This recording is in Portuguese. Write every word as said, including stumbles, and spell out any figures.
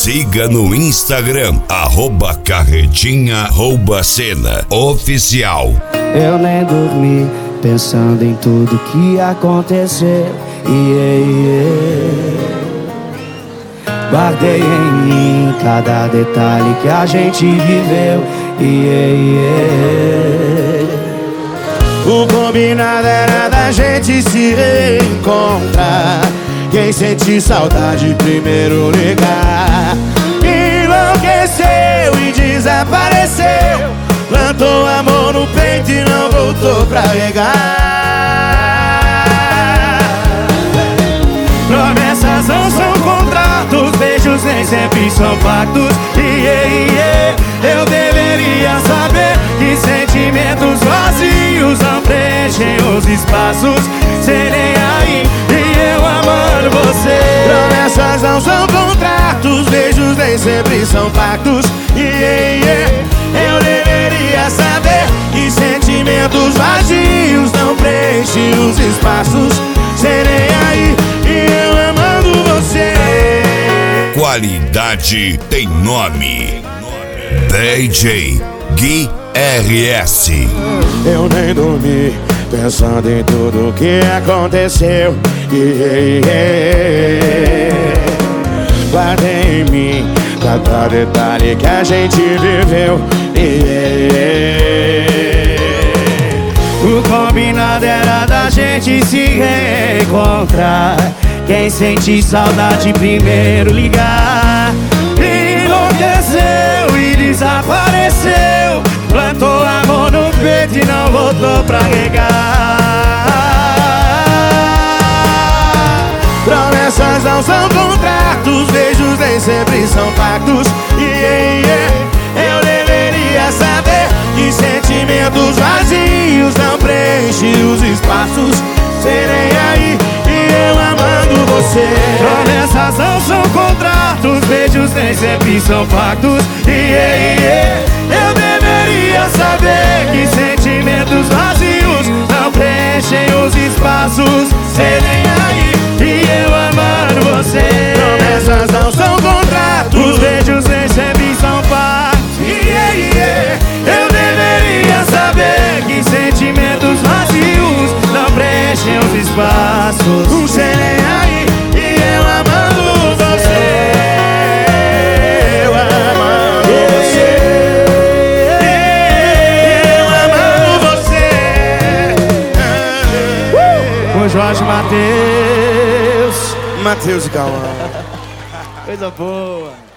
Siga no Instagram, arroba carretinha, arroba cena oficial. Eu nem dormi, pensando em tudo que aconteceu. Yeah, yeah. Guardei em mim cada detalhe que a gente viveu. Yeah, yeah. O combinado era da gente se reencontrar. Quem sente saudade primeiro ligar. Enlouqueceu e desapareceu. Plantou amor no peito e não voltou pra regar. Promessas não são contratos, beijos nem sempre são pactos. Yeah, yeah. Eu deveria saber que sentimentos vazios não preenchem os espaços. Cê nem aí e eu amando você. Promessas não são contratos, beijos nem sempre são pactos. Yeah, yeah. Eu deveria saber que sentimentos vazios não preenchem os espaços. Cê nem aí e eu amando você. Qualidade tem nome. D J Gui R S. Eu nem dormi, pensando em tudo que aconteceu. Yeah, yeah. Guardei em mim cada detalhe que a gente viveu. Yeah, yeah. O combinado era da gente se reencontrar. Quem sente saudade primeiro ligar. Enlouqueceu e desapareceu. Plantou amor no peito e não voltou pra regar. Promessas não são contratos, beijos nem sempre são pactos. Yeah, yeah. Eu deveria saber que sentimentos vazios não preenchem os espaços. Serei aí e eu amando você. Promessas não são contratos, beijos nem sempre são pactos. Yeah, yeah. Eu deveria saber que sentimentos vazios não preenchem os espaços. Serei aí e eu amando você. Promessas não são contratos, beijos nem sempre são pactos. Yeah, yeah. Eu deveria saber que sentimentos vazios não preenchem os espaços. Serei aí e eu amando você. Eu amando você. Eu amando você. Com Jorge Mateus. Mateus e Cauã. Coisa boa.